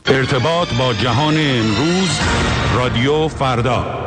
ارتباط با جهان امروز، رادیو فردا.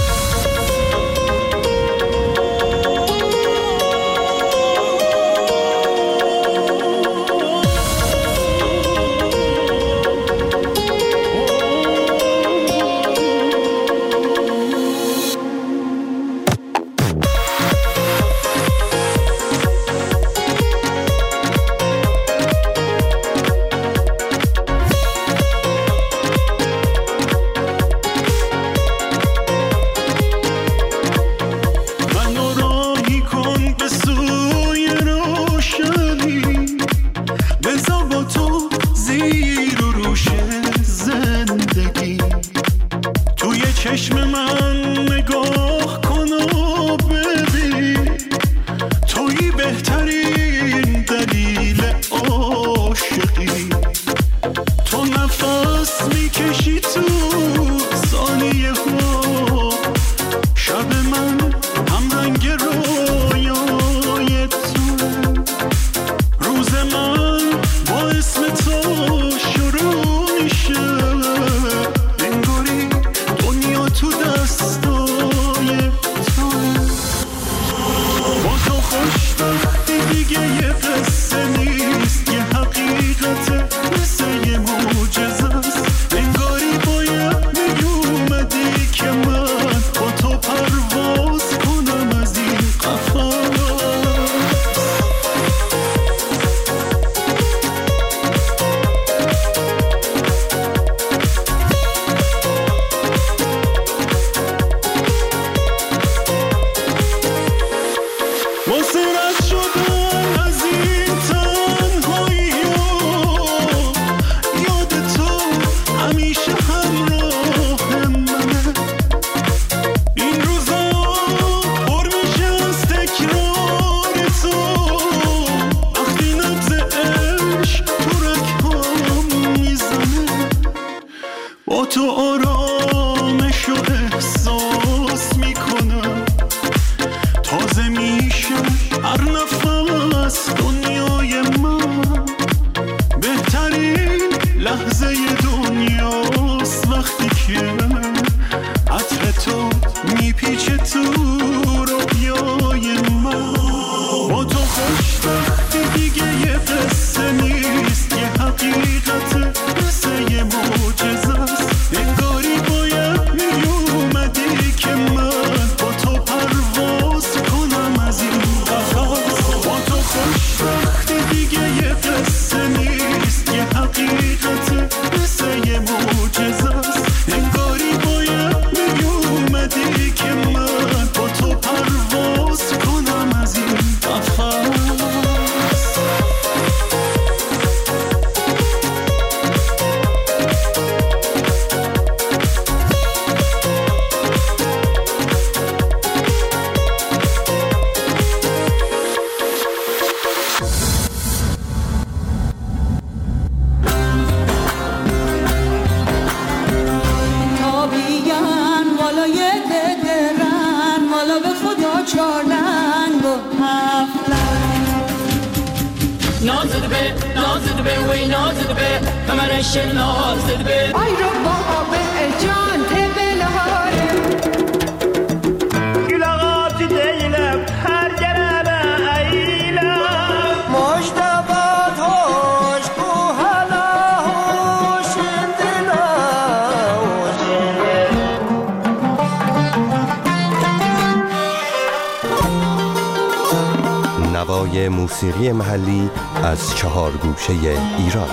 نوای موسیقی محلی از 4 گوشه ایران.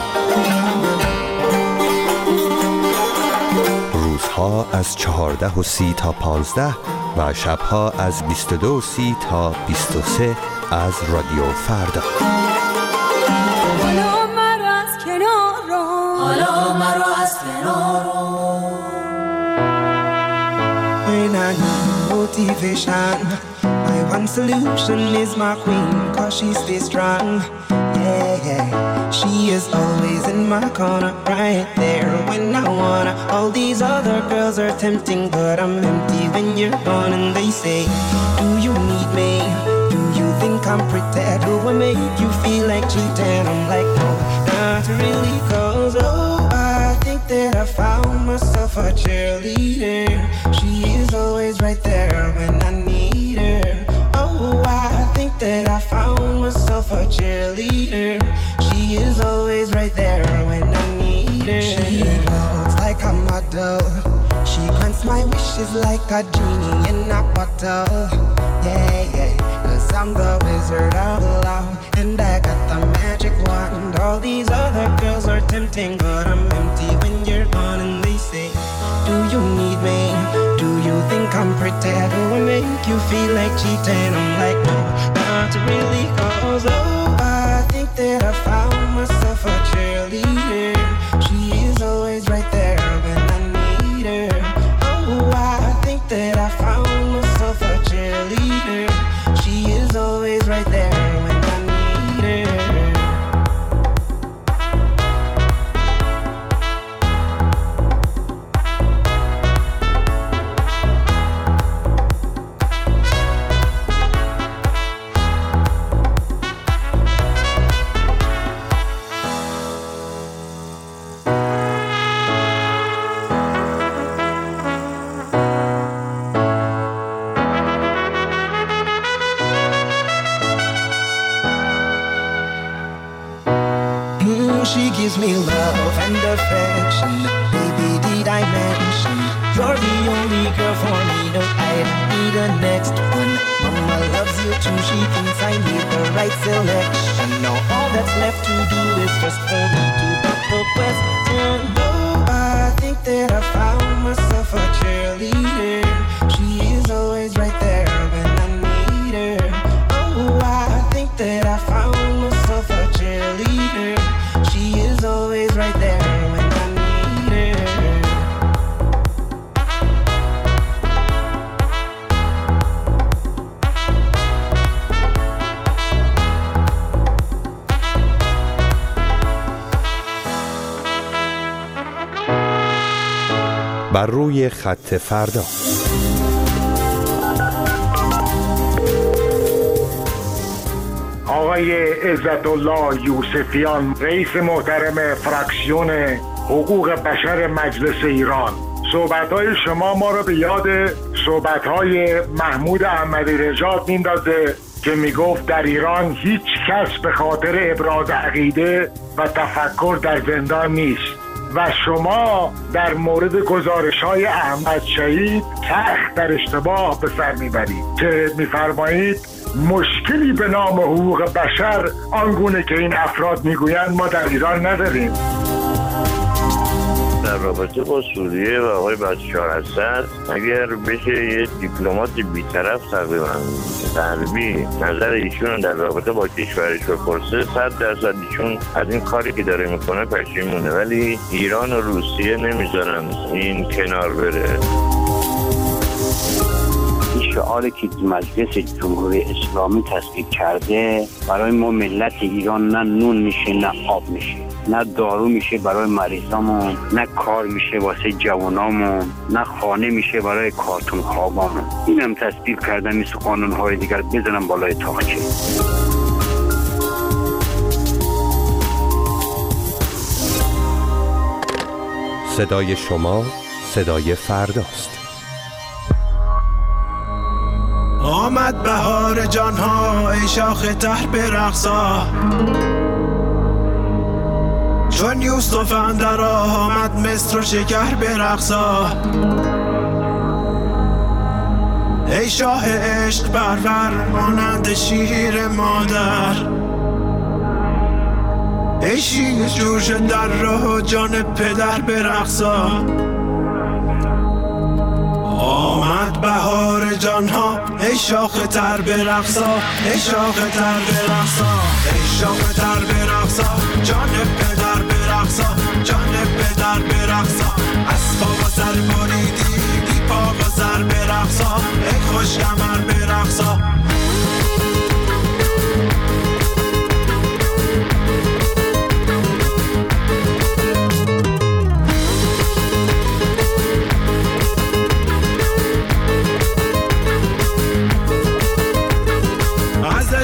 روزها از 14:30 تا 15 و شبها از 22:30 تا 23 از رادیو فردا. حالا مرا از کنار رو، حالا مرا از کنار رو. When I need motivation, my one solution is my queen, 'cause she stays strong. Yeah, yeah. She is always in my corner, right there when I wanna. All these other girls are tempting, but I'm empty when you're gone. And they say, do you need me? Do you think I'm pretty? Do I make you feel like cheating? I'm like, no, not really, 'cause oh, I think I found myself a cheerleader. She is always right there when I need her. Oh, I think that I found myself a cheerleader. She is always right there when I need her. She looks like a model. She grants my wishes like a genie in a bottle. Yeah, yeah, 'cause I'm the wizard of love, and I got the magic wand. All these other girls are tempting, but I'm empty when you're gone. And they say, do you need me? Do you think I'm pretty? Do I make you feel like cheating? I'm like, no, not really, 'cause oh, I think that I found myself a cheerleader. She is always right there when I need her. Oh, I think that I found myself a cheerleader. She is always right there when I need her. She gives me love and affection. Baby, did I mention you're the only girl for me? No, I need a next one. Mama loves you too. She thinks I made the right selection. Now all that's left to do is just for me to put the question. Oh, I think that I found myself a cheerleader. She is always right there when I need her. Oh, I think that I found myself a cheerleader. She is always right there when I need her. بر روی خط فردا. آقای عزت الله یوسفیان، رئیس محترم فراکسیون حقوق بشر مجلس ایران، صحبت‌های شما ما رو به یاد صحبت‌های محمود احمدی نژاد میندازه که میگفت در ایران هیچ کس به خاطر ابراز عقیده و تفکر در زندان نیست و شما در مورد گزارش‌های احمد شهید سخت در اشتباه به سر میبرید که میفرمایید مشکلی به نام حقوق بشر آنگونه که این افراد میگویند ما در ایران نداریم. در رابطه با سوریه و آقای بشار اسد اگر بشه یه دیپلمات بی‌طرف تقریبا غربی نظر ایشون در رابطه با کشورش بپرسه 100% ایشون از این کاری که داره میکنه پشیمونه، ولی ایران و روسیه نمیذارن این کنار بره. شعاری که مجلس جمهوری اسلامی تصویب کرده برای ما ملت ایران نه نون میشه نه آب میشه، نه دارو میشه برای مریضامون، نه کار میشه واسه جوانامون، نه خانه میشه برای کارتون خوابامون. اینم تصویب کردن مثل قانونهای دیگر بزنم بالای تاقچه. صدای شما صدای فرداست. آمد بهار جانها ای شاخ تر برقصا، چون یوسف اندر آمد مصر و شکر برقصا. ای شاه عشق پرور مانند شیر مادر، ای شیر جوش در راه جان پدر برقصا. آمد بهار جانها ای شاخ تر برقصا، ای شاخ تر برقصا، ای شاخ تر برقصا، جان پدر برقصا، جان پدر برقصا. از پا و سر بریدی بی پا و سر برقصا، ای خوش کمر برقصا.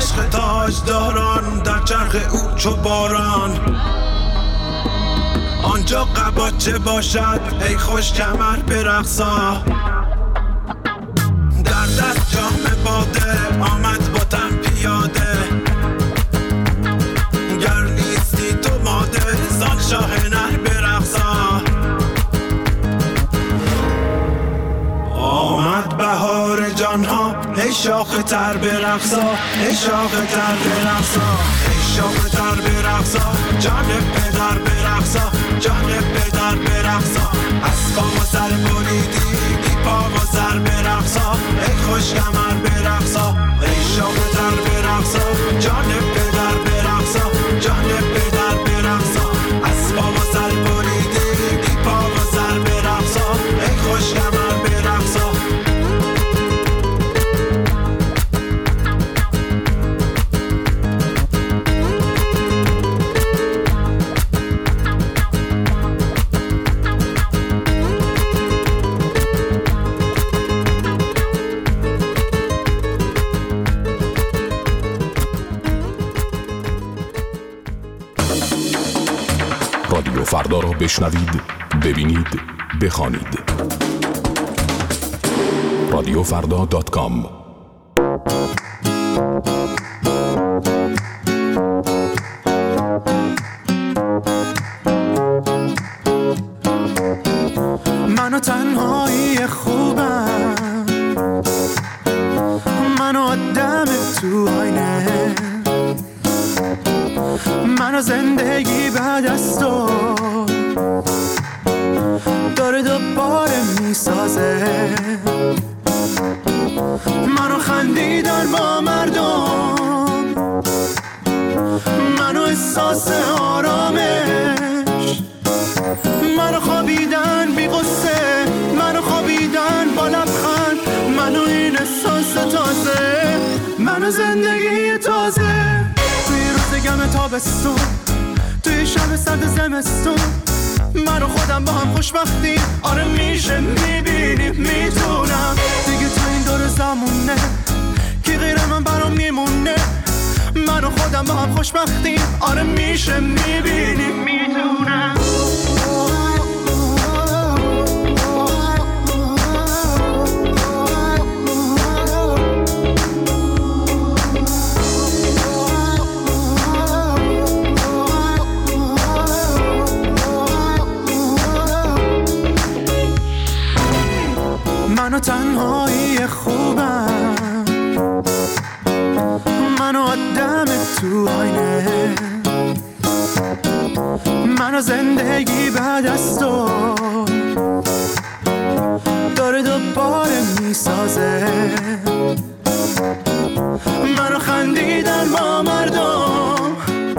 تاجداران در چرخ او چو باران، اونجا قباچه باشد ای خوش کمر برقصا. در دست جام باده آمد با تن پیاده، گر نیستی تو ماده زان شاه نر برقصا. آمد بهار جانها ای شاخ تر برقصا، ای شاخ تر برقصا، ای شاخ تر برقصا. جان پدر برقصا، جان پدر برقصا. از پا و سر بریدی بی پا و سر برقصا، ای خوش کمر برقصا، ای شاخ تر برقصا. جان پدر برقصا، جان پدر برقصا. از پا و سر بریدی بی پا و سر برقصا، ای خوش کمر برقصا. رادیو فردا را بشنوید، ببینید، بخوانید. radiofrda.com. منو تنهایی خوبم، منو آدم تو آینه، منو زندگی بعد از تو داره دوباره میسازه. منو خندیدن با مردم، منو احساس آرامش، منو خوابیدن بی غصه، منو خوابیدن با لبخند، منو این احساس تازه، منو زندگی تازه. توی روز گم تابستون، توی شب سرد زمستون، من و خودم با هم خوشبختیم. آره میشه میبینیم میتونم دیگه تو این دور زمونه کی غیر من برام میمونه. من و خودم با هم خوشبختیم. آره میشه میبینیم میتونم. منو تنهایی خوبم، منو آدم تو آینه، منو زندگی بعد از تو داره دوباره میسازه. منو خندیدن با مردم،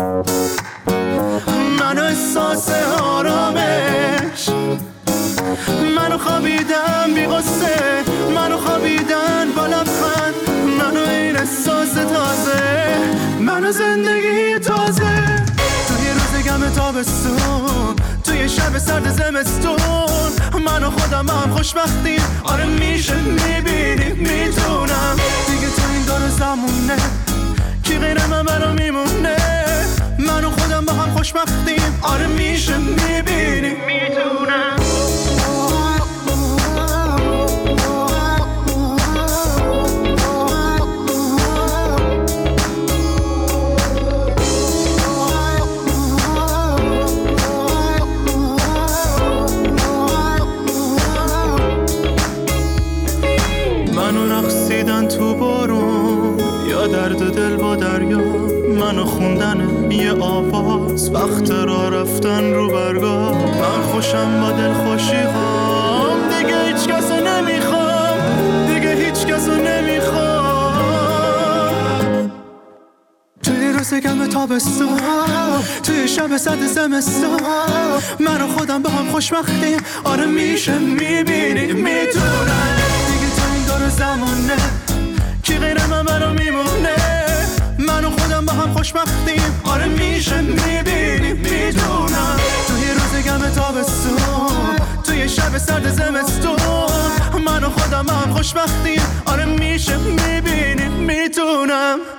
منو احساس آرامش، منو خوابیدم بی غصه، منو خوابیدن با لبخند، منو این احساس تازه، منو زندگی تازه. توی روز گم تابستون، توی شب سرد زمستون، منو خودم با هم خوشبختیم. آره میشه میبینیم میتونم دیگه تو این دور زمونه کی غیر من برام میمونه. منو خودم با هم خوشبختیم. آره میشه میبینیم میتونم. تو بارون یا درد دل با دریا، منو خوندن یه آواز وقت را رفتن رو برگاه. من خوشم با دل خوشی هام، دیگه هیچ کسو نمیخوام، دیگه هیچ کسو نمیخوام. توی روز گم تابستون، توی شب سرد زمستون، منو خودم با هم خوشبختیم. آره میشه میبینی میتونم دیگه تو این دور زمونه کی غیر من برام میمونه. منو خودم با هم خوشبختیم. آره میشه میبینیم میدونم توی روز گم تابستون، توی شب سرد زمستون، منو خودم با هم خوشبختیم. آره میشه میبینیم میدونم.